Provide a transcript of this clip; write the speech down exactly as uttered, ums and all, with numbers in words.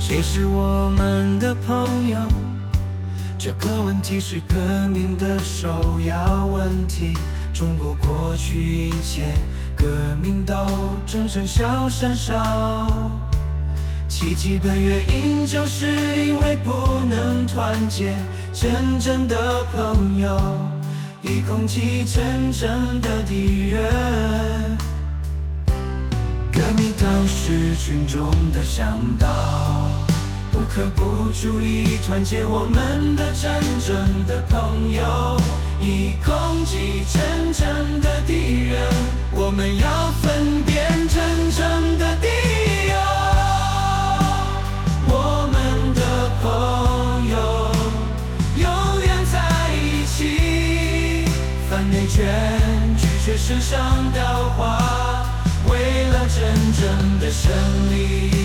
谁是我们的朋友？这个问题是革命的首要问题。中国过去以前，革命斗争声效甚少，其基本原因就是因为不能团结真正的朋友，以攻击真正的敌人。革命党是群众的向导，不可不注意团结我们的真正的朋友，以攻击真正的敌人。我们要分辨真正的敌友，我们的朋友永远在一起。反内卷，拒绝世上的话，为了真正的胜利。